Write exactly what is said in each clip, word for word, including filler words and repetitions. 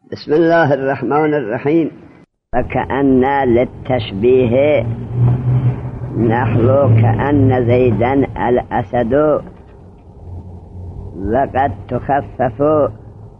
بسم الله الرحمن الرحيم. فكأن للتشبيه نحو كأن زيدا الأسد وقد تخفف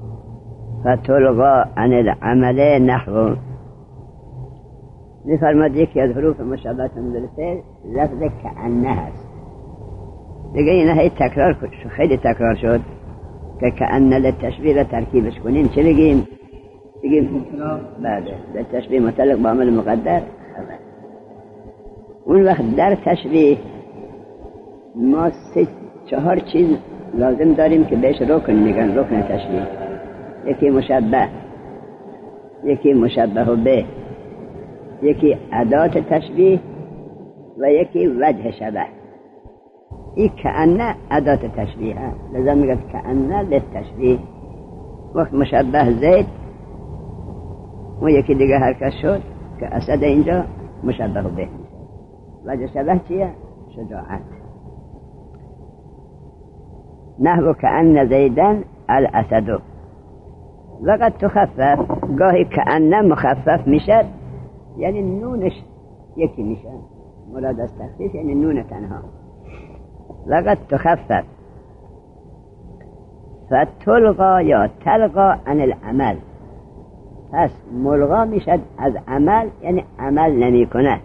فتلغى عن العمل نحو. می‌فرماید یکی از حروف مشابه بالفعل لفظ کأنه هست. دیگه این هی تکرار خیلی تکرار شد که کأن للتشبیه را ترکیبش کنیم چه بگیم؟ بگیم بله للتشبیه متعلق با عمل مقدر خبر. اون وقت در تشبیه ما سه چهار چیز لازم داریم که بهش رکن میگن، رکن تشبیه. یکی مشبه، یکی مشبه به، یکی ادات تشبیه و یکی وجه شبه. این کأنه ادات تشبیه هست، لذا میگه کأنه للتشبیه. وقت مشبه زید و یکی دیگه حرکت شد که اسد اینجا مشبه به. وجه شبه چیه؟ شجاعت. نحو کأن زیدن الاسد وقد تخفف. گاهی کأنه مخفف میشد یعنی نونش یکی میشه، مراد از تخفیف یعنی نون تنها. وقد تخفف فتلغى یا تلغى عن العمل، پس ملغا میشد از عمل یعنی عمل نمی کند.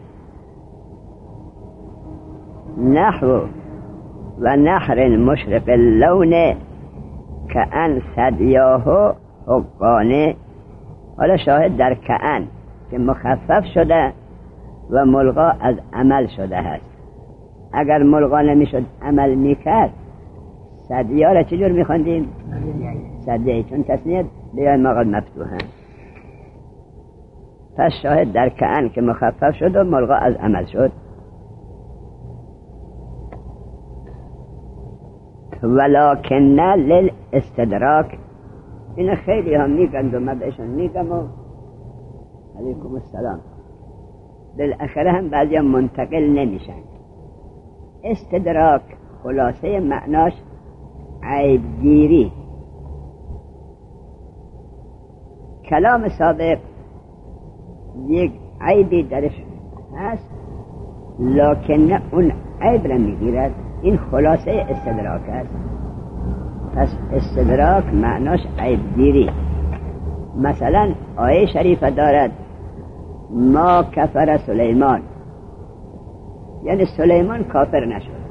نحو و نحر مشرق اللون کأن ثدیاه حقانه. حالا شاهد در کأن که مخفف شده و ملغا از عمل شده هست. اگر ملغا نمیشد عمل میکرد ثدیاه را چجور میخوندیم؟ ثدیه، چون تسنیه بیای مقاد مفتوحه. پس شاهد در کأن که مخفف شد و ملغا از عمل شد. ولکن للاستدراک. این خیلی هم میگند و من بهشون میگم و علیکم السلام. بالاخره هم بعضی هم منتقل نمیشن. استدراک خلاصه معناش عیبگیری. کلام سابق یک عیبی درش هست لکن اون عیب را میگیرد، این خلاصه استدراک است. پس استدراک معناش عیبگیری. مثلا آیه شریفه دارد ما کفر سلیمان، یعنی سلیمان کافر نشد.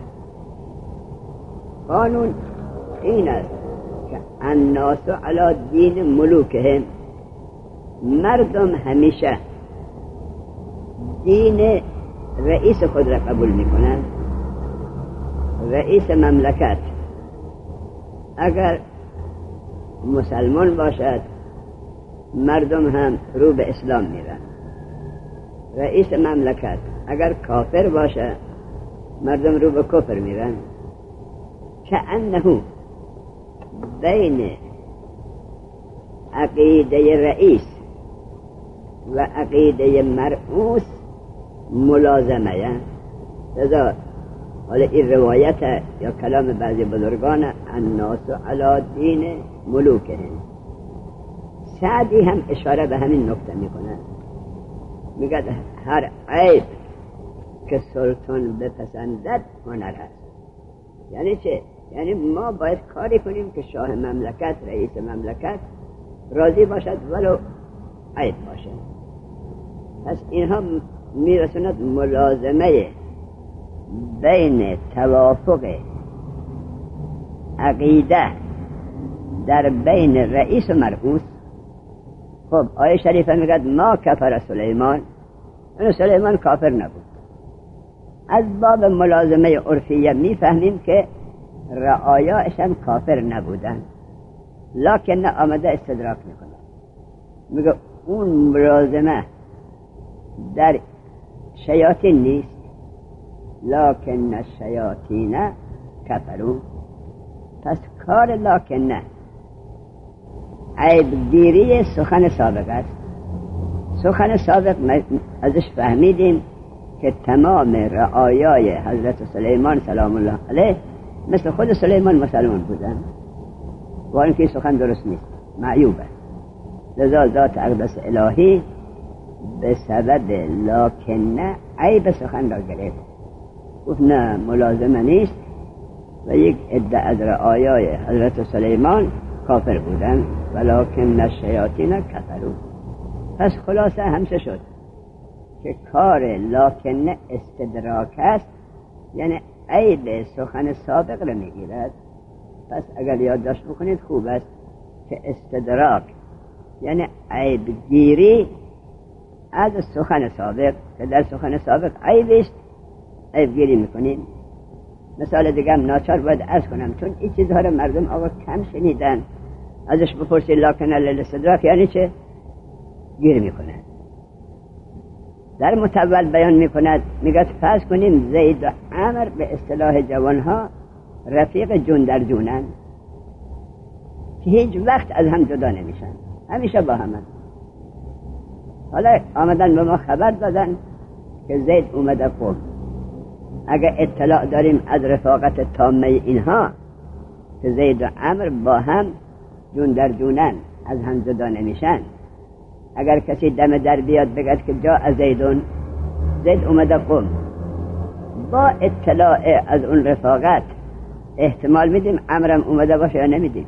قانون این است که الناس علی دین ملوکهم، مردم همیشه دین رئیس خود را قبول میکنند. رئیس مملکت اگر مسلمان باشد مردم هم رو به اسلام میرن. رئیس مملکت اگر کافر باشه مردم رو به کفر میرن. کأنه بین عقیده رئیس و عقیده مرئوس ملازمه. لذا حالا این روایت یا کلام بعضی بزرگان الناس علی دین ملوکهم. سعدی هم اشاره به همین نکته میکنه، میگه هر عیب که سلطان بپسندد هنر هست. یعنی چه؟ یعنی ما باید کاری کنیم که شاه مملکت، رئیس مملکت راضی باشد ولو عیب باشه. پس اینها میرسوند ملازمه بین توافق عقیده در بین رئیس و مرئوس. خب آیه شریفه میگه ما کفر سلیمان، اون سلیمان کافر نبود. از باب ملازمه عرفیه میفهمیم که رعایاش هم کافر نبودن، لکن آمده استدراک میکنه. میگه اون ملازمه در شیاطین نیست، لکن الشیاطین کفروا. پس کار لکن عیبگیری سخن سابق است. سخن سابق ازش فهمیدیم که تمام رعایای حضرت سلیمان سلام الله علیه مثل خود سلیمان مسلمان بودن، و اینکه سخن درست نیست، معیوبه. لذا ذات اقدس الهی به سبب لکنه عیب سخن را گرفت، گفت نه ملازمه نیست و یک عده از رعایای حضرت سلیمان کافر بودن ولکن الشیاطین کفروا. پس خلاصه همشه شد که کار لکنه استدراک است، یعنی عیب سخن سابق را میگیرد. پس اگر یادداشت بکنید خوب است که استدراک یعنی عیب گیری از سخن سابق، که در سخن سابق عیب است عیب گیری میکنیم. مثال دیگه هم ناچار باید عرض کنم، چون این چیزها رو مردم آقا کم شنیدن. ازش بپرسید لکنه للاستدراک یعنی چه؟ گیر میکنه. در متول بیان میکند، میگه فرض کنیم زید و عمر به اصطلاح جوانها رفیق جون در جونن که هیچ وقت از هم جدا نمیشن، همیشه با همن. حالا آمدن به ما خبر دادن که زید اومده خوب، اگر اطلاع داریم از رفاقت تامه اینها که زید و عمر با هم جون در جونن، از هم جدا نمیشن، اگر کسی دم در بیاد بگد که جا از زیدون، زید اومده قوم، با اطلاع از اون رفاقت احتمال میدیم عمرم اومده باشه یا نمیدیم؟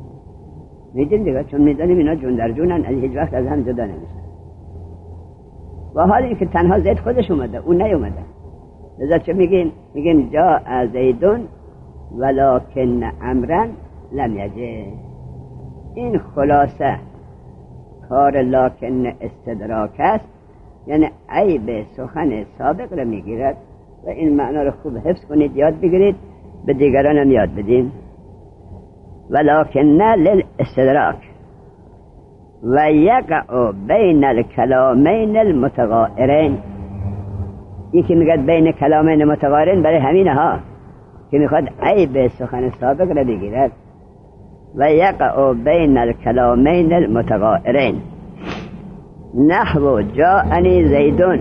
میدیم دیگه، چون میدانیم اینا جون در جونن، از هیچ وقت از هم جدا نمیشن. و حال این که تنها زید خودش اومده، اون نیومده. لذا چه میگیم؟ میگیم جا از زیدون ولکن عمرن لم یجه. این خلاصه کار لکن استدراک است، یعنی عیب سخن سابق را میگیرد و این معنا را خوب حفظ کنید، یاد بگیرید، به دیگران هم یاد بدین. ولکن للاستدراک و یقع بین الکلامین المتغایرین. یکی میگه بین کلامین متغایرین برای همینه ها که میخواد عیب سخن سابق را بگیرد. و یقع بین الکلامین المتغایرین نحو جاءنی زیدون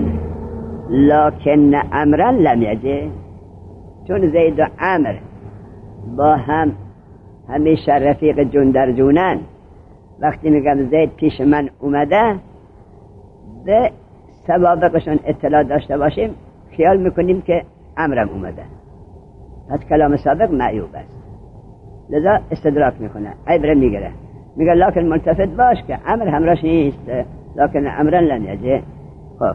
لکن عمرا لم یجه. چون زید و عمر با هم همیشه رفیق جون در جونن، وقتی میگم زید پیش من اومده به سوابقشون اطلاع داشته باشیم، خیال میکنیم که عمرم اومده، پس کلام سابق معیوب است. لذا استدراک میکنه، عبره میگیره، میگه لکن ملتفت باش که عمر همراش نیست، لکن عمرن لن یجه. خب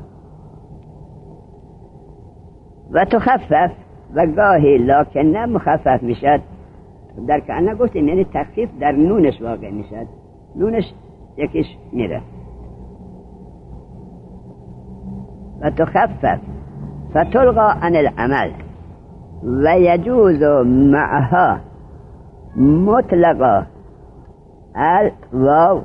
و تخفف، و گاهی لکن مخفف میشد. در که انا گفتیم یعنی تخفیف در نونش واقع میشد، نونش یکیش میره. و تخفف فتلغى عن العمل و یجوز معها مطلقا الواو.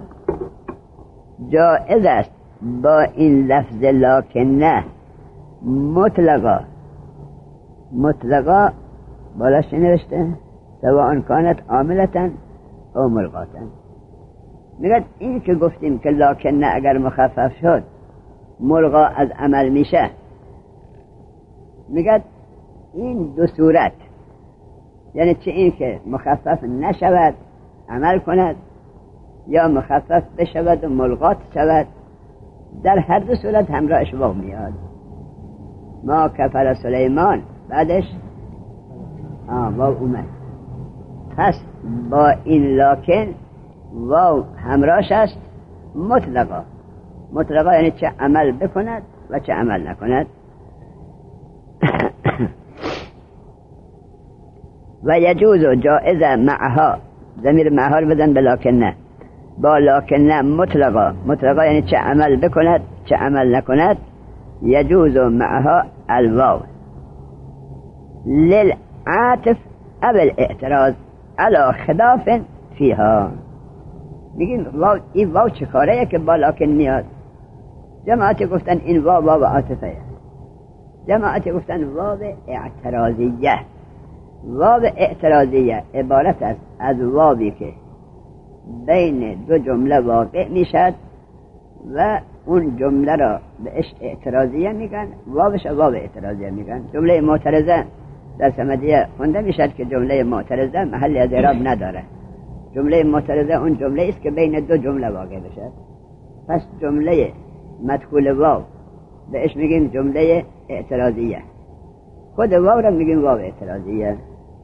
جائز است با این لفظ لکنه مطلقا، مطلقا بالاش نوشته سواء کانت عاملتا او ملغاتا. میگه این که گفتیم که لکنه اگر مخفف شد ملغا از عمل میشه، میگه این دو صورت، یعنی چه این که مخفف نشود عمل کند، یا مخفف بشود و ملغات شود، در هر دو صورت همراهش واو میاد. ما کفر سلیمان بعدش آه واو اومد، پس با این لکن واو همراهش است مطلقا. مطلقا یعنی چه عمل بکند و چه عمل نکند. و یجوز و جائزه معها، ضمیر معها رو بزن به لکنه، با لکنه مطلقا، مطلقا یعنی چه عمل بکند چه عمل نکند. یجوز معها الواو للعاطف او الاعتراض على خلاف فیها. میگیم واو، این واو چه کاره که با لکن میاد؟ جماعتی گفتن این واو واو عاطفه، جماعتی گفتن واو اعتراضیه. واو اعتراضیه عبارت است از واوی که بین دو جمله واقع میشد و اون جمله را بهش اعتراضیه میگن، واوش واو اعتراضیه میگن. جمله معترضه در سمدیه خونده میشد که جمله معترضه محل از اعراب نداره. جمله معترضه اون جمله است که بین دو جمله واقع بشد. پس جمله مدخول واو بهش میگیم جمله اعتراضیه، خود واو را میگیم واو اعتراضیه.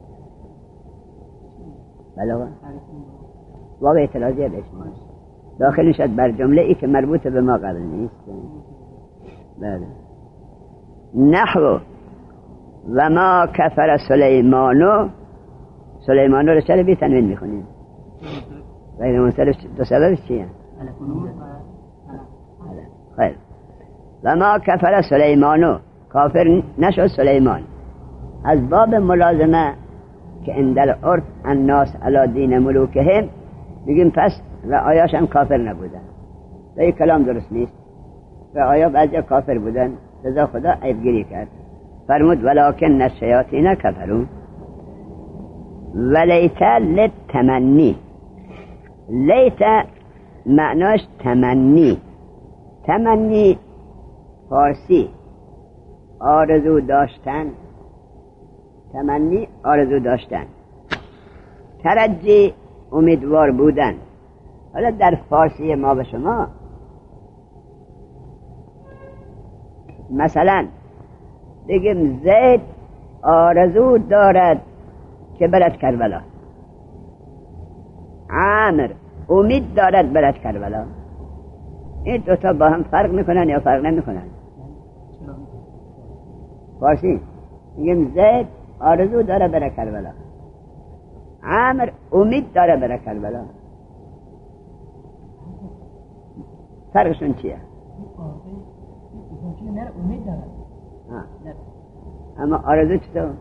بله واو اعتراضیه بهش میگیم، داخل شد بر جمله ای که مربوط به ما قبل نیست. بله. نحو و ما کفر سلیمانو، سلیمانو رو چرا بی تنوین میخونیم؟ غیر منصرف دو سببش چیه؟ خیر. و ما کفر سلیمانو، کافر نشد سلیمان، از باب ملازمه که اندل عرف الناس علی دین ملوکهم میگیم پس رعایاش هم کافر نبودن. این کلام درست نیست، رعایا بعضی کافر بودن، رضا خدا عیبگیری کرد، فرمود ولکن الشیاطین کفرون. ولیت للتمنی، لیت معناش تمنی، تمنی فارسی آرزو داشتن، تمنی آرزو داشتن، ترجی امیدوار بودن. حالا در فارسی ما به شما مثلا بگیم زید آرزو دارد که برد کربلا، عامر امید دارد برد کربلا. این دوتا با هم فرق میکنن یا فرق نمیکنن؟ فارسی میگیم زید آرزو داره بره کربلا، عامر امید داره بره کربلا. فرقشون چیه؟ امید داره اما آرزو چطور؟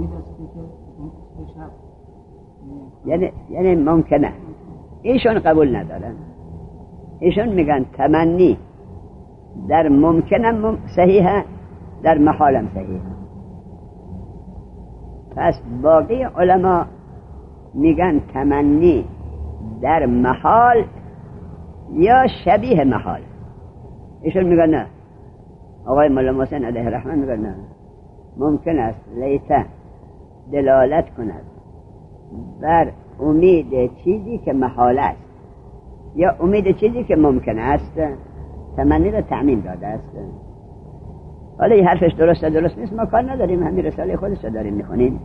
یعنی یعنی ممکنه. ایشون قبول ندارن، ایشون میگن تمنی در ممکنم صحیحه، در محالم صحیحه. پس باقی علما میگن تمنی در محال یا شبیه محال. ایشون میگن نه. آقای مولا محسن علیه الرحمن میگن نه، ممکن است لیت دلالت کند بر امید چیزی که محال است یا امید چیزی که ممکن است، تمنی را تعمیم داده است. حالا این حرفش درسته درست نیست ما کار نداریم، همین رساله خودش رو داریم میخونیم.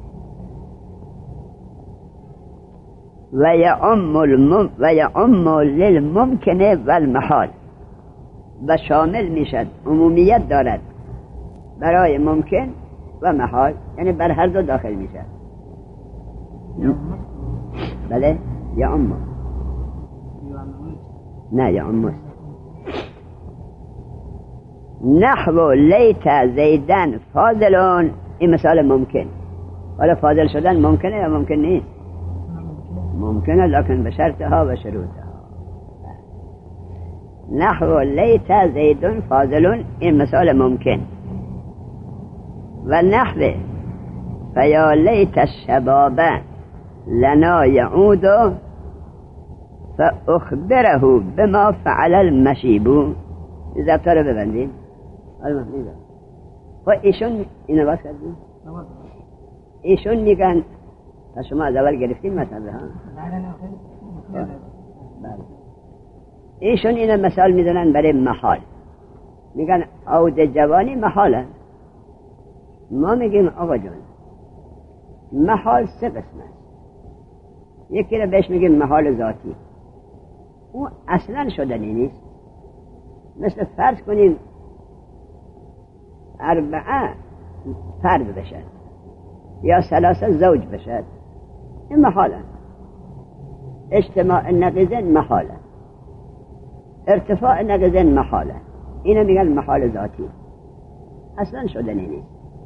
و یعم المم و یعم للممکنه و المحال، و شامل میشد، عمومیت دارد برای ممکن و محال، یعنی بر هر دو داخل میشد. بله یعم، نه یعم. نحو لیت زیدن فاضلون، این مثال ممکن. حالا فاضل شدن ممکنه یا ممکن نیست؟ ممکنه لکن به شرطها و شروطها. نحو لیت زیدن فاضلون، این مثال ممکن. و نحو فیا لیت الشباب لنا یعود فاخبره بما فعل المشیب. این ضبطه رو ببندیم. و ایشون اینو باز کردیم، ایشون میگن تا شما از اول گرفتیم مثلا ها، ایشون اینو مثال میدونن برای محال، میگن عود جوانی محاله. ما میگیم آقا جان محال سه قسم است، یکی رو بهش میگیم محال ذاتی، اون اصلا شدنی نیست. مثل فرض کنیم اربعه فرد بشد یا ثلاثه زوج بشد، این محاله. اجتماع نقیضین محاله، ارتفاع نقیضین محاله. اینو میگن محال ذاتی، اصلا شدنی نیست.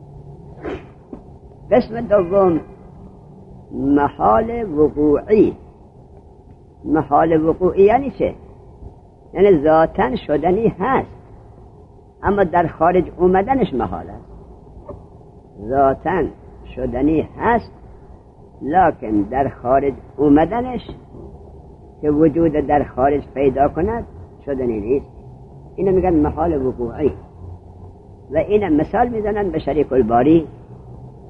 قسم دوم محال وقوعی. محال وقوعی یعنی چه؟ یعنی ذاتاً شدنی هست اما در خارج اومدنش محال است. ذاتاً شدنی هست لکن در خارج اومدنش که وجود در خارج پیدا کند شدنی نیست. اینو میگن محال وقوعی. و این مثال میزنن به شریک الباری.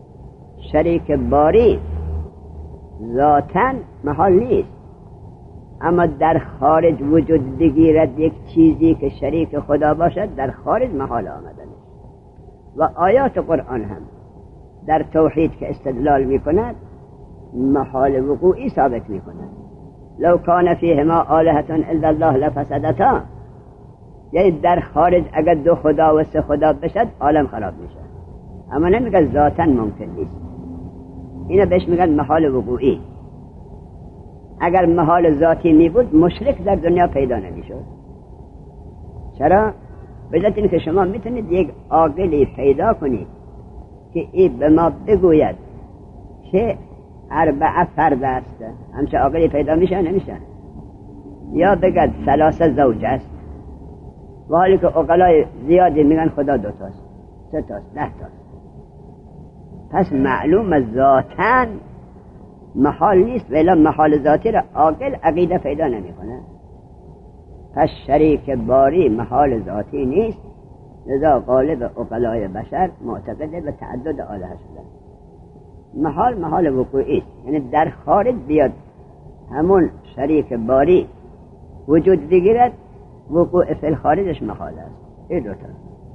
شریک باری ذاتاً محال نیست اما در خارج وجود بگیرد یک چیزی که شریک خدا باشد، در خارج محال آمدن. و آیات قرآن هم در توحید که استدلال می کند محال وقوعی ثابت می کند. لو کان فیهما آلهة الا الله لفسدتا، یعنی در خارج اگر دو خدا و سه خدا بشد عالم خراب میشه، اما نمیگن ذاتاً ممکن نیست. اینا بهش میگن محال وقوعی. اگر محال ذاتی می بود مشرک در دنیا پیدا نمیشد. چرا؟ بذات این که شما میتونید یک عاقلی پیدا کنید که این به ما بگوید که اربعه فرد است، همچه عاقلی پیدا میشه نمیشه؟ یا بگد ثلاثه زوج است، و حالی که عقلای زیادی میگن خدا دو تاست، سه تاست، ده تاست. پس معلوم ذاتاً محال نیست، ولی محال ذاتی را عاقل عقیده پیدا نمیکنه. پس شریک باری محال ذاتی نیست، لذا غالب عقلای بشر معتقد به تعدد آلهه شدن. محال محال وقوعی است، یعنی در خارج بیاد همون شریک باری وجود بگیرد، وقوع فی الخارجش محال است. این دوتا.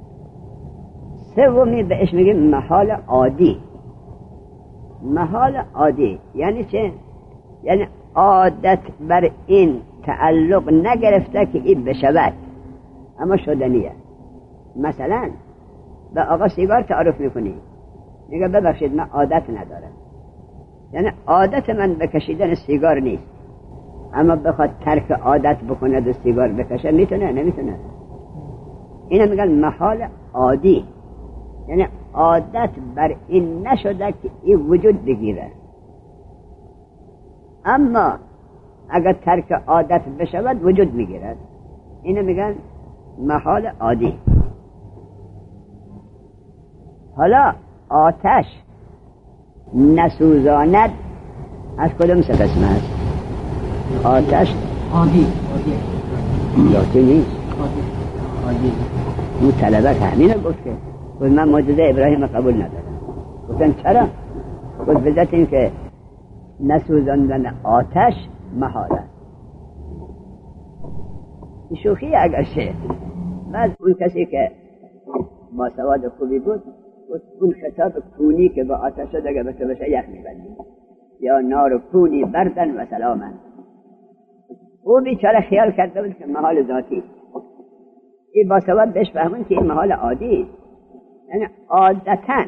سومی بهش میگیم محال عادی. محال عادی یعنی چه؟ یعنی عادت بر این تعلق نگرفته که این بشود، اما شدنیه. مثلا به آقا سیگار تعارف میکنی، میگه ببخشید من عادت ندارم، یعنی عادت من بکشیدن سیگار نیست، اما بخواد ترک عادت بکنه و سیگار بکشه میتونه؟ نمیتونه. اینا میگن محال عادی، یعنی عادت بر این نشده که این وجود بگیره. اما اگر ترک عادت بشود وجود میگیرد. اینو میگن محال عادی. حالا آتش نسوزاند از کدوم سه قسم است؟ آتش عادی ذاتی نیست، عادی. اون طلبه همین رو گفت که گفت من معجزه ابراهیم قبول ندارم. گفتن چرا؟ گفت بذات این که نسوزاندن آتش محال است. شوخی اگرچه. بعد اون کسی که با سواد خوبی بود اون خطاب کونی که با آتش شد اگر بشه بشه یخ میبندی، یا نار کونی بردن و سلامن. او بیچاره خیال کرده بود که محال ذاتی. این با سواد بهش فهمون که این محال عادی، یعنی عادتاً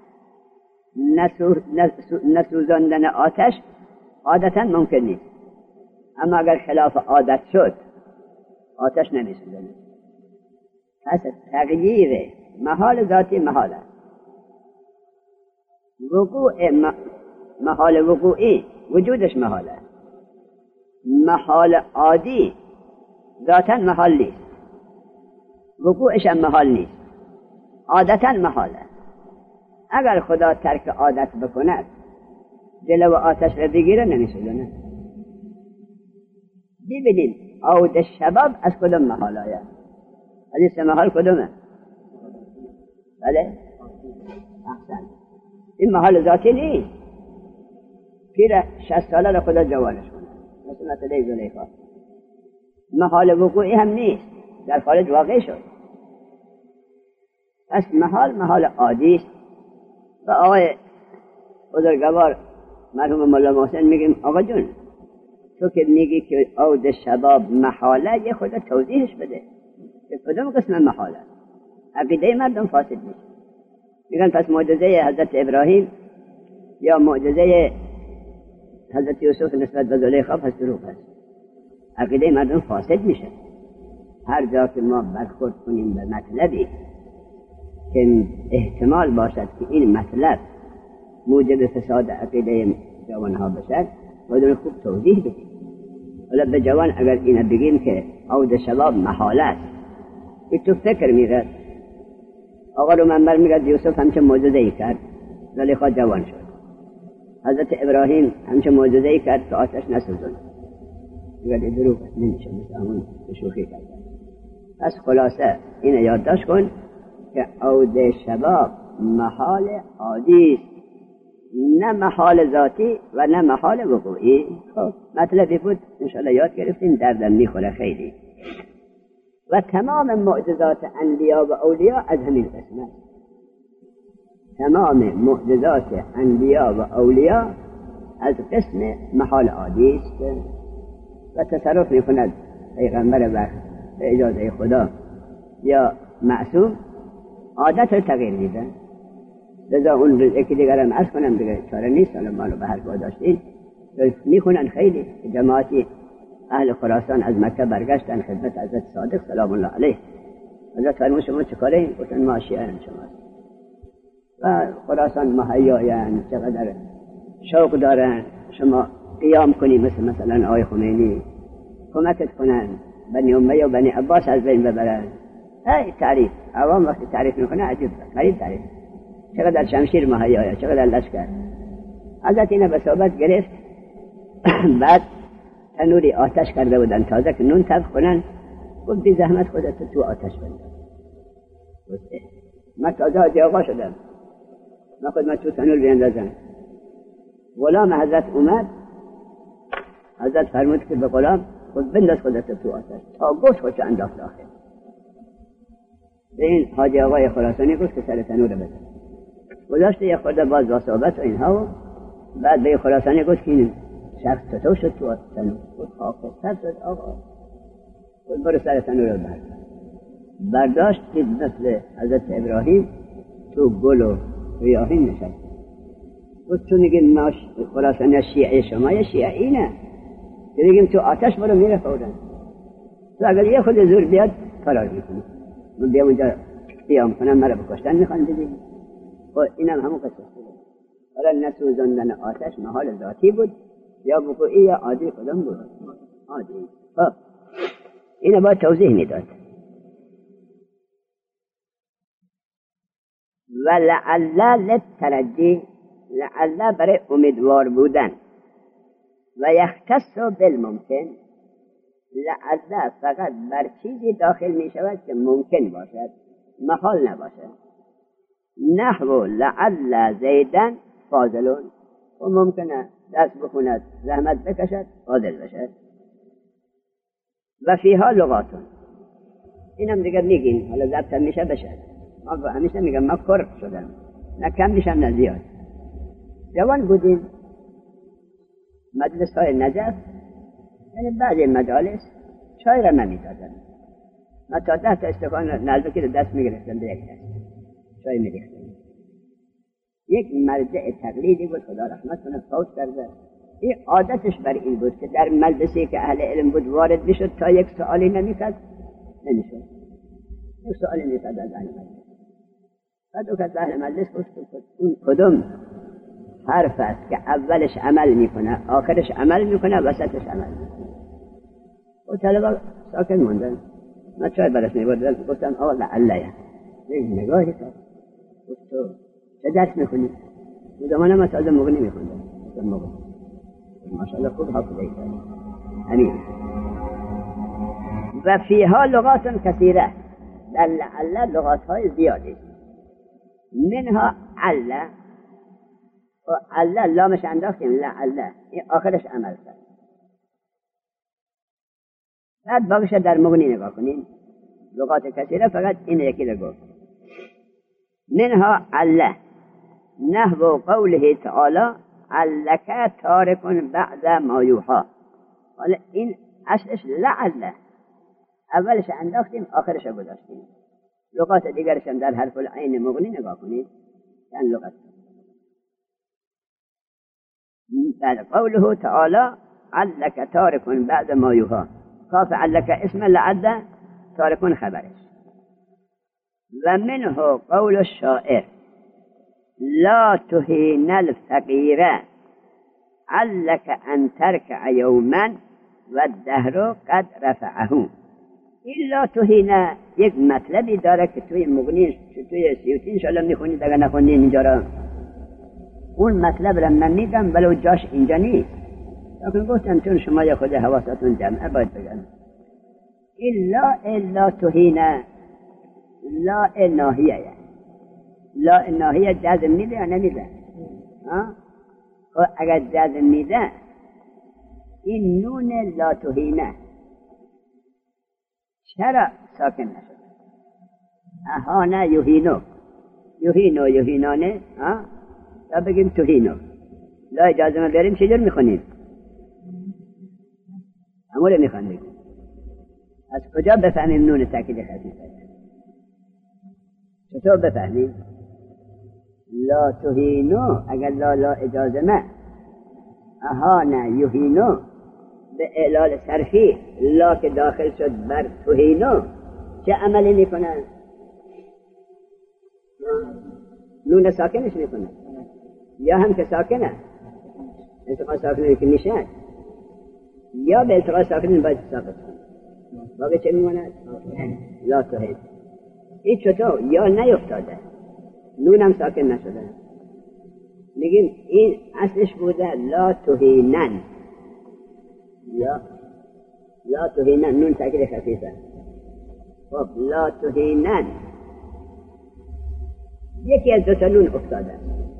نسوزاندن آتش عادتاً ممکن نیست، اما اگر خلاف عادت شد آتش نمیسوزند. پس تغییر محال ذاتی محال است. وقوع محال وقوعی وجودش محال است. محال عادی ذاتاً محال نیست، وقوعش هم محال نیست، عادتاً محال است. اگر خدا ترک عادت بکند جلو آتش را بگیره نمیسوزونه. ببینید عود شباب از کدوم محال آید؟ از این سه محال کدومه؟ بله؟ احسن. این محال ذاتی نیست. پیر شصت ساله را خدا جوانش کنه، مثل مثل زلیخا. محال وقوعی هم نیست، در خارج واقع شد. پس محال محال عادی است. و آقای بزرگوار مرحوم مولا محسن میگیم آقا جون تو که میگی که عود شباب محاله، یه خود توضیحش بده که کدوم قسم محاله. عقیده مردم فاسد میشه. میگن پس معجزه حضرت ابراهیم یا معجزه حضرت یوسف نسبت به زلیخا پس دروغ است. عقیده مردم فاسد میشه. هر جا که ما برخورد کنیم به مطلبی که احتمال باشد که این مطلب موجب فساد عقیده جوانها بشد باید خوب توضیح بدیم. حالا به جوان اگر اینا بگیم که عود شباب محاله است، تو فکر میرد آقا رو منبر میگه یوسف همچه معجزه‌ای کرد زلیخا جوان شد، حضرت ابراهیم همچه معجزه‌ای کرد که آتش نسوزاند. میگه دروغ نمیشه، مثل همون شوخی کرد. پس خلاصه اینو یادداشت کن که عود شباب محال عادی است، نه محال ذاتی و نه محال وقوعی. خب مطلبی بود انشاءالله یاد گرفتیم، دردم میخوره خیلی. و تمام معجزات انبیا و اولیاء از همین قسمت. تمام معجزات انبیا و اولیاء از قسم محال عادی است و تصرف میکند پیغمبر وقت به اجازه خدا یا معصوم عادت رو تغییر میدن. لذا اون یکی دیگرم عرض کنم دیگه چاره نیست، حالا ما رو به هر گاه داشتیم میخونن خیلی جماعتی اهل خراسان از مکه برگشتن خدمت حضرت صادق سلام الله علیه. حضرت فرمود شما چه کاره این؟ گفتن ما شیعه شما و خراسان مهیایان، چقدر شوق دارن شما قیام کنی مثل مثلا آقای خمینی، کمکت کنن بنی امیه و بنی عباس از بین ببرن. ای تعریف عوام وقتی تعریف میکنه عجیب غریب تعریف، چقدر شمشیر مهیایه، چقدر لشکر. حضرت اینه به صحبت گرفت. بعد تنوری آتش کرده بودن تازه که نون طبخ کنن. گفت بی زحمت خودت تو آتش بنداز. گفت من تازه حاجی آقا شدم، من خود من تو تنور بیندازم. غلام حضرت اومد، حضرت فرمود که به غلام خود بنداز خودت تو آتش، تا گفت خودشو انداخت داخل. به این حاجی آقای خراسانی گفت که سر تنور بزن. گذاشته یه خورده باز با صحبت و اینها و بعد به خراسانی گفت که این شخص چطور شد تو تنور؟ گفت خاکستر شد آقا. گفت برو سر تنور رو برداشت. برداشت دید مثل حضرت ابراهیم تو گل و ریاحین نشست. گفت تو میگیم ما خراسانی شیعه، شما یه شیعه اینه که میگیم تو آتش برو میره فورن. تو اگر یه خود زور بیاد فرار میکنی، من بیام اونجا قیام کنم مرا بکشتن میخوان دیدیم. خب اینم همون قصه بود. حالا نسوزاندن آتش محال ذاتی بود یا وقوعی یا عادی کدام بود؟ عادی. خب اینو باید توضیح میداد. و لعل للترجی، لعل برای امیدوار بودن. و یختص بالممکن، لعل فقط بر چیزی داخل می شود که ممکن باشد، محال نباشد. نحو لعل زیدن فاضلون، و ممکنه دست بخوند زحمت بکشد فاضل بشد. و فیها لغاتون، اینم دیگر میگین حالا ضبط میشه بشد. ما همیشه میگم ما کرد شدم، نه کم میشم نه زیاد. جوان بودیم مجلس های نجف، یعنی بعضی مجالس چای را نمیدادن. من تا ده تا استفان نزدیکی رو دست میگرفتم به یک دست چای میریختم. یک مرجع تقلیدی بود، خدا رحمت کنه فوت کرده. این عادتش بر این بود که در مجلسی که اهل علم بود وارد میشد تا یک سوالی نمیکرد نمیشد، یک سوالی نمیکرد از اهل مجلس. بعد او که از اهل مجلس گفت اون کدوم حرف است که اولش عمل میکنه آخرش عمل میکنه وسطش عمل میکنه؟ و طلبه ساکت موندن. من چای برش میبردم، گفتم آقا لعله یک نگاهی کرد. گفت تو چه درس میخونی؟ اون زمان من تازه مغنی میخوندم. گفتم مغنی ماشاءالله خوب حافظه ای کنی همین. و فیها لغات کثیره، در لعله لغات های زیادی. منها عله، و عله لامش انداختیم لعله، این آخرش عمل کرد. بعد باقیش در مغنی نگاه کنیم، لغات کثیره فقط این یکی رو گفت. منها عله نحو قوله تعالی علک تارکن بعد ما یوحا. حالا این اصلش لعله، اولش انداختیم آخرش رو گذاشتیم. لغات دیگرش هم در حرف العین مغنی نگاه کنید، چند لغت. بعد قوله تعالی علک تارکن بعد ما یوحا، کاف علک اسم لعل تارکن خبرش. و منه قول الشاعر لا تهین الفقیر علک ان ترکع یوما و الدهر قد رفعه. این لا تهین یک مطلبی داره که توی مغنی توی سیوتی انشاءالله میخونید، اگر نخونید اینجا را اون مطلب را من میگم ولو جاش اینجا نیست، لیکن گفتم چون شما یا خود حواستون جمعه باید بگم. این لا الا تهین لا ناهیه، لا ناهیه جزم میده یا نمیده؟ خب اگر جزم میده این نون لا تهینه چرا ساکن نشد؟ اهانه یهینو یهینو یهینانه یا بگیم تهینو لا اجازه ما بریم چجور میخونیم؟ هموره میخونیم. از کجا بفهمیم نون تاکید خفیفه؟ چطور بفهمیم؟ لا تهینو اگر لا لا اجازه ما اهانه یهینو به اعلال صرفی لا که داخل شد بر تهینو چه عملی میکنن؟ نون ساکنش میکنن یا هم که ساکنه التقاء ساکنه که میشن یا به التقاء ساکنه باید ساکت کنن باقی چه میماند؟ لا تهین. این چطور؟ یا نیفتاده نون هم ساکن نشده میگیم این اصلش بوده لا تهینن یا لا تهینن نون تاکید خفیفه. خب لا تهینن یکی از دو تا نون افتاده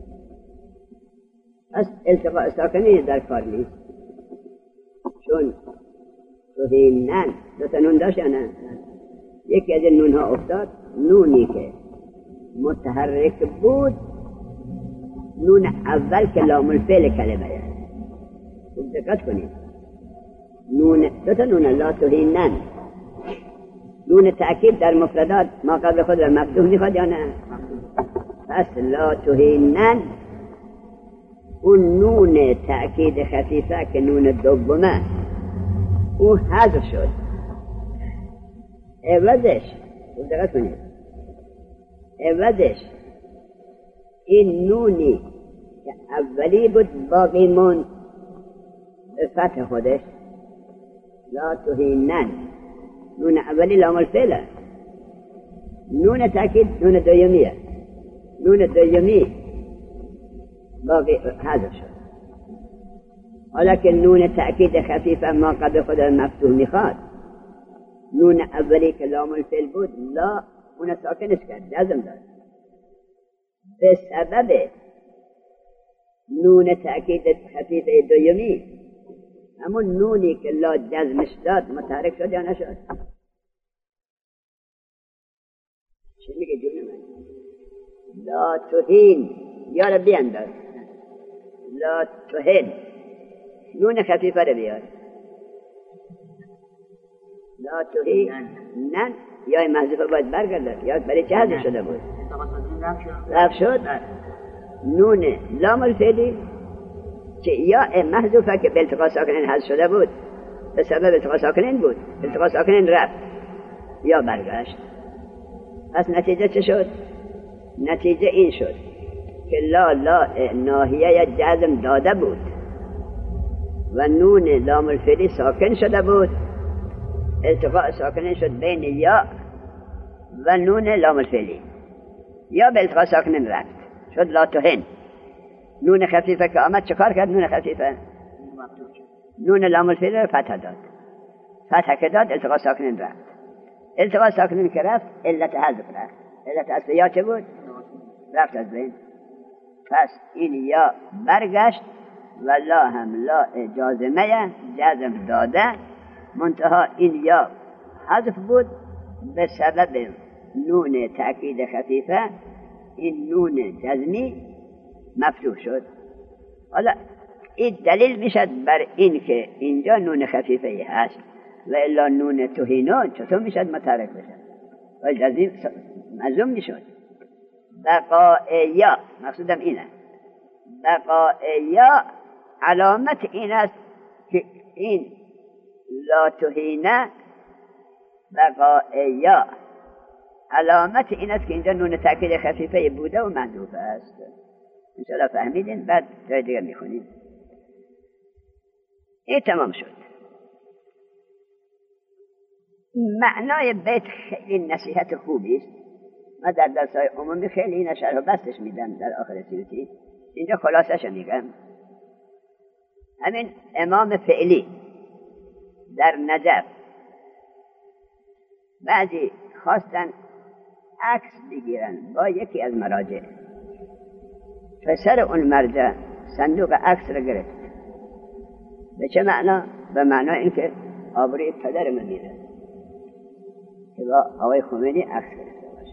پس التقاء ساکنه در کار نیست چون تهینن دو تا نون داشت یا نه؟ یکی از این نون ها افتاد نونی که متحرک بود نون اول که لام الفعل کلمه است. خوب دقت کنید نون دو تا نون لا تهینن نون تأکید در مفردات ما قبل خود را مفتوح میخواد یا نه؟ پس لا تهینن اون نون تأکید خفیفه که نون دومه اون حذف شد عوضش خوب دقت کنید عوضش این نونی که اولی بود باقی موند به فتح خودش لا تهینن نون اولی لام الفعل نون تأکید نون دویمیه نون دویمی باقی حذف شد حالا که نون تأکید خفیفه ما قبل خود مفتوح میخواد نون اولی که لام الفعل بود لا اون ساکنش کرد جزم داد به سبب نون تأکید خفیفه دویمی همون نونی که لا جزمش داد متحرک شد یا نشد؟ چه میگه جون من؟ لا تهین یا را بیانداز لا تهین نون خفیفه را بیار لا تهین نن یا محذوفه باید برگردد یا برای چه حذف شده بود؟ رفت شد نون لام الفعلی که یا محذوفه که به التقاء ساکنین حذف شده بود به سبب التقاء ساکنین بود التقاء ساکنین رفت یا برگشت پس نتیجه چه شد؟ نتیجه این شد که لا لا ناحیه جزم داده بود و نون لام الفعلی ساکن شده بود التقاء ساکنین شد بین یا و نون لام الفعلی یا به التقاء ساکنین رفت شد لا تهین نون خفیفه که آمد چه کار کرد نون خفیفه؟ نون لام الفعلی رو فتح داد فتح که داد التقاء ساکنین رفت التقاء ساکنین که رفت علت حذف رفت علت اصلی یا چه بود؟ رفت از بین پس این یا برگشت و لا هم لا جازمه جزم داده منتها این یا حذف بود به سبب نون تأکید خفیفه این نون جزمی مفتوح شد حالا این دلیل میشد بر این که اینجا نون خفیفه هست و الا نون تهینو چطور میشد متحرک بشد و جزمی مظلوم میشد بقاء یا مقصودم اینه بقاء یا علامت این است که این لا تهینه بقاء یا علامت این است که اینجا نون تأکید خفیفه بوده و محذوفه است انشاءالله فهمیدین بعد جای دیگر میخونیم این تمام شد معنای بیت خیلی نصیحت خوبی است من در درسای عمومی خیلی این شرح و بستش میدم در آخر سیوطی اینجا خلاصش میگم همین امام فعلی در نجف بعضی خواستن عکس بگیرن با یکی از مراجع پسر اون مرد صندوق عکس را گرفت. به چه معنا؟ به معنا اینکه آبروی پدر من میره که با آقای خمینی عکس گرفته باشه.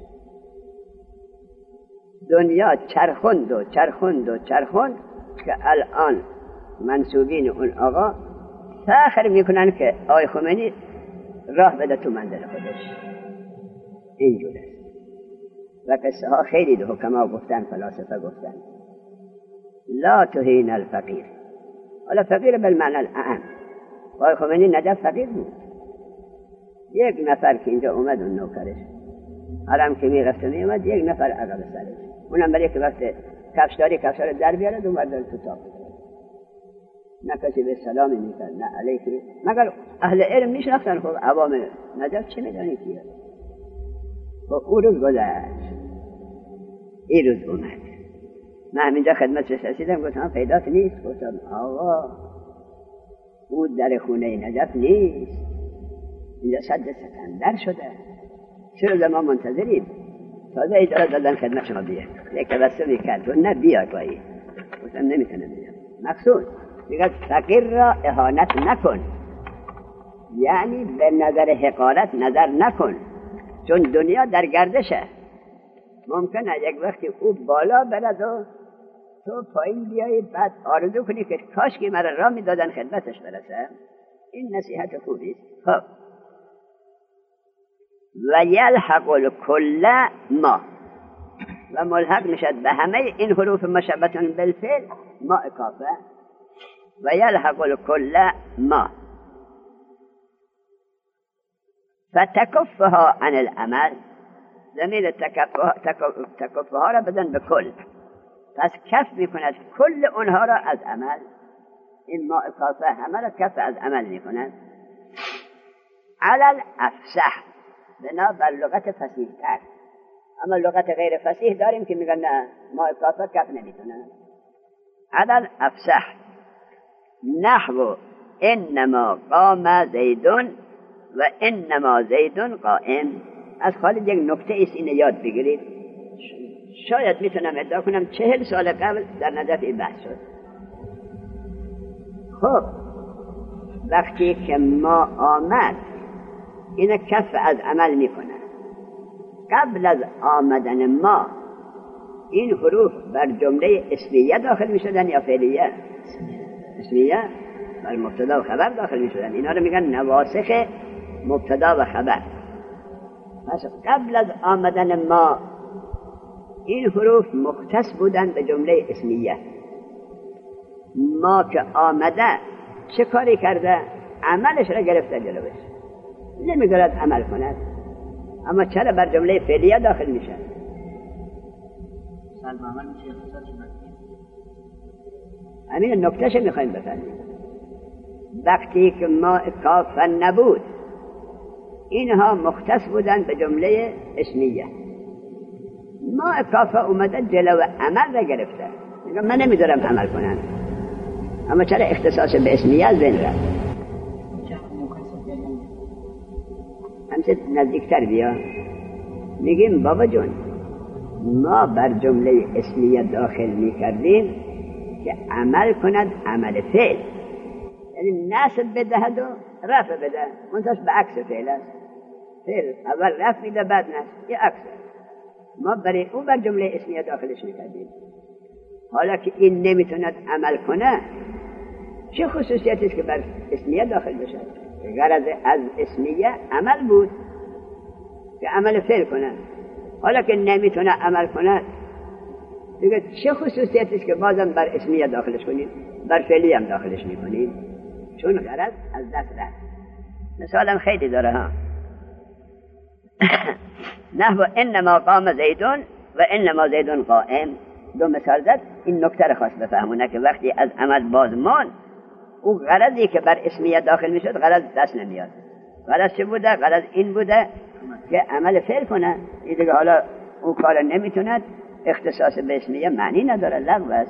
دنیا چرخوند و چرخوند و چرخوند که الان منصوبین اون آقا فخر میکنن که آقای خمینی راه بده تو منزل خودش. اینجوره. و قصه ها خیلی ده حکما گفتن، فلاسفه گفتن لا تهین الفقیر. حالا فقیر بالمعنی الاعم. آقای خمینی نجف فقیر بود. یک نفر که اینجا اومد اون نوکرش حرم که میرفت و میومد، یک نفر عقب سرش، اونم برای که وقت کفشداری کفشار در بیاره دو مرد تو تاپ نه کسی به سلامی میکرد نه علیکی، مگر اهل علم میشناختن. خب عوام نجف چه میدانی کیه؟ خب اون روز گذشت، این روز اومد. من همینجا خدمتش رسیدم، گفتم پیدات نیست؟ گفتم آقا او در خونه نجف نیست، اینجا صد سکندر شده، چرا زمان منتظرید؟ تازه اجازه دادن خدمت شما بیه. یک تبسمی کرد و نه بیا پایی. گفتم نمیتونم بیام. مقصود میگه فقیر را اهانت نکن، یعنی به نظر حقارت نظر نکن، چون دنیا در گردشه. ممکنه یک وقتی او بالا برد و تو پایین بیایی، بعد آرزو کنی که کاش که مرا را میدادن خدمتش برسه. این نصیحت خوبی است. خب و یلحق الکل ما، و ملحق میشد به همه این حروف مشبهه بالفعل ما اکافه. و یلحق الکل ما فتکفها عن العمل، زمین تکفها را بدن به کل، پس کف میکند کل اونها را از عمل. این ما اکافه همه را کف از عمل میکند. علل افصح، بنا بر لغت فصیح تر. اما لغت غیر فصیح داریم که میگن نه ما اکافه کف نمیتونن. علل افصح نحو انما قام زیدون و انما زیدون قائم. از خالد یک نکته ایست اینه یاد بگیرید. شاید میتونم ادعا کنم چهل سال قبل در نجف این بحث شد. خب وقتی که ما آمد اینه کف از عمل میکنه. قبل از آمدن ما این حروف بر جمله اسمیه داخل میشدن یا فعلیه؟ اسمیه بر مبتدا و خبر داخل میشدن. اینا رو میگن نواسخ مبتدا و خبر. پس قبل از آمدن ما این حروف مختص بودن به جمله اسمیه. ما که آمده چه کاری کرده؟ عملش را گرفته جلوش، نمیگرد عمل کند، اما چرا بر جمله فعلیه داخل میشه؟ همین نکتهش میخوایم بفهمیم. وقتی که ما کافر نبود اینها مختص بودن به جمله اسمیه. ما کافر اومده جلو عمل را گرفته، میگم من نمیدارم عمل کنم، اما چرا اختصاص به اسمیه ذهن رفت؟ همچه نزدیکتر بیا. میگیم بابا جون ما بر جمله اسمیه داخل میکردیم که عمل کند عمل فعل، یعنی نصب بدهد و رفع بده، منتش به عکس فعل است. فعل اول رفع میده بعد نصب، یه عکس. ما برای اون بر جمله اسمیه داخلش میکردیم. حالا که این نمیتوند عمل کنه، چه خصوصیتی است که بر اسمیه داخل بشه؟ غرض از اسمیه عمل بود که عمل فعل کنه. حالا که نمیتونه عمل کنه دیگه چه خصوصیتی است که بازم بر اسمیه داخلش کنید، بر فعلی هم داخلش میکنید؟ چون غرض از دست رفت. مثالم خیلی داره ها. نحو انما قام زیدون و انما زیدون قائم. دو مثال زد. این نکته رو خواست بفهمونه که وقتی از عمل باز ماند او غرضی که بر اسمیه داخل میشد غرض دست نمیاد. غرض چه بوده؟ غرض این بوده که عمل فعل کنه. این دیگه حالا اون کار نمیتوند، اختصاص به اسمیه معنی نداره، لغو است.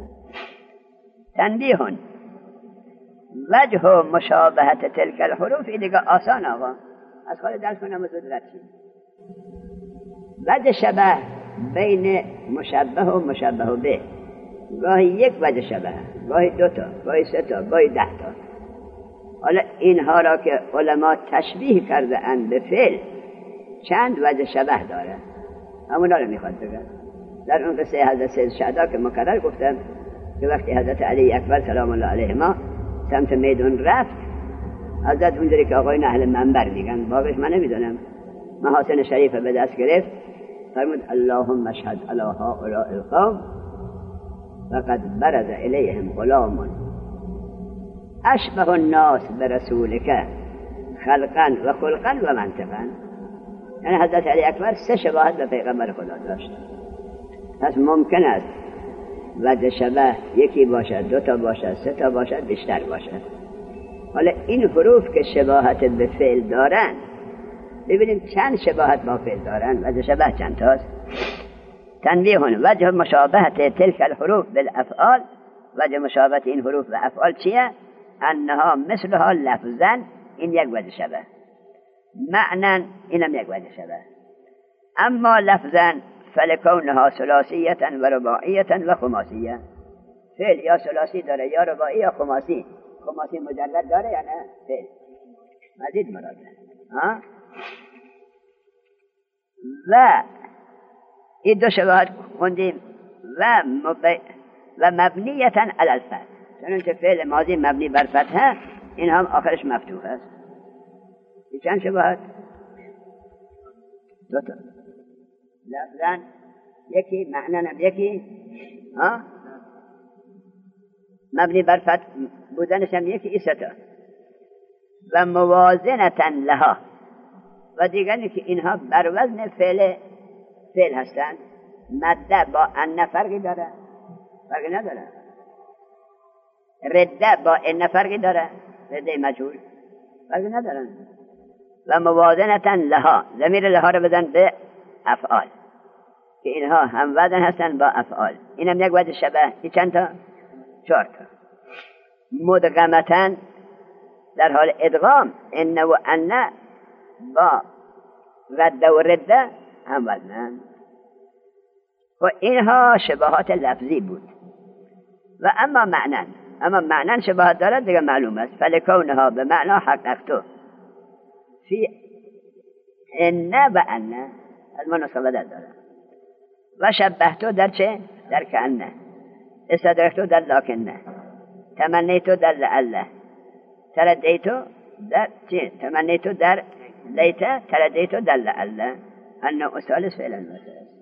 تنبیهون وجه مشابهت تلک الحروف. این دیگه آسان آقا، از خال درس کنم و زود رد شید. وجه شبه بین مشبه و مشبه به. گاهی یک وجه شبه، گاهی دو تا، گاهی سه تا، گاهی ده تا. حالا اینها را که علما تشبیه کرده اند به فعل چند وجه شبه داره، همونا رو میخواد بگه. در اون قصه حضرت سید شهدا که مکرر گفتم که وقتی حضرت علی اکبر سلام الله علیهما سمت میدون رفت، حضرت اونجوری که آقایون اهل منبر میگن، بابش من نمیدونم، محاسن شریف به دست گرفت، فرمود اللهم اشهد علی هؤلاء القوم فقد برز الیهم غلام اشبه الناس برسولک خلقا و خلقا و منطقا. یعنی حضرت علی اکبر سه شباهت به پیغمبر خدا داشت. پس ممکن است وجه شبه یکی باشد، دو تا باشد، سه تا باشد، بیشتر باشد. حالا این حروف که شباهت به فعل دارن، ببینیم چند شباهت با فعل دارن، وجه شبه چند تاست. تنبیه وجه مشابهت تلك الحروف بالافعال، وجه مشابهت این حروف به افعال چیه؟ انها مثلها لفظا، این یک وجه شبه، معنی اینم یک وجه شبه. اما لفظا فلکونها ثلاثیه و رباعیه و خماسیه. فعل یا ثلاثی داره یا رباعی یا خماسی. خماسی مجرد داره یا نه؟ فعل مزید مراده ها. و این دو شباهت خوندیم. و مب... و مبنیتا علی الفتح، چنانچه فعل ماضی مبنی بر فتحه، این هم آخرش مفتوح است. این چند شباهت؟ دو تا. لفظاً یکی، معناً یکی، ها؟ مبنی بر فتح بودنش هم یکی، ایسا تا. و موازنتا لها، و دیگرنی که اینها بر وزن فعل فعل هستند. مده با ان فرقی داره؟ فرقی نداره. رده با ان فرقی داره؟ رده مجهول فرقی نداره. و موازنتا لها، ضمیر لها رو بدن به افعال که اینها هم وزن هستن با افعال. اینم یک وجه شبه. این چند تا؟ چهار تا. مدغمتا، در حال ادغام، ان و ان با رده و رده هم وزنن. و اینها شباهات لفظی بود. و اما معنن، اما معنن شباهت دارد دیگه معلوم است. فلکونها به معنا حققتو فی ان و ان، از ما نسخه بدل دارد. و شبهتو در چه؟ در کأنه. استدرکتو در لکنه. تمنیتو در لعله. تردیتو در چه؟ تمنیتو در لیته. تردیتو در لعله. النوع الثالث فعل المثل.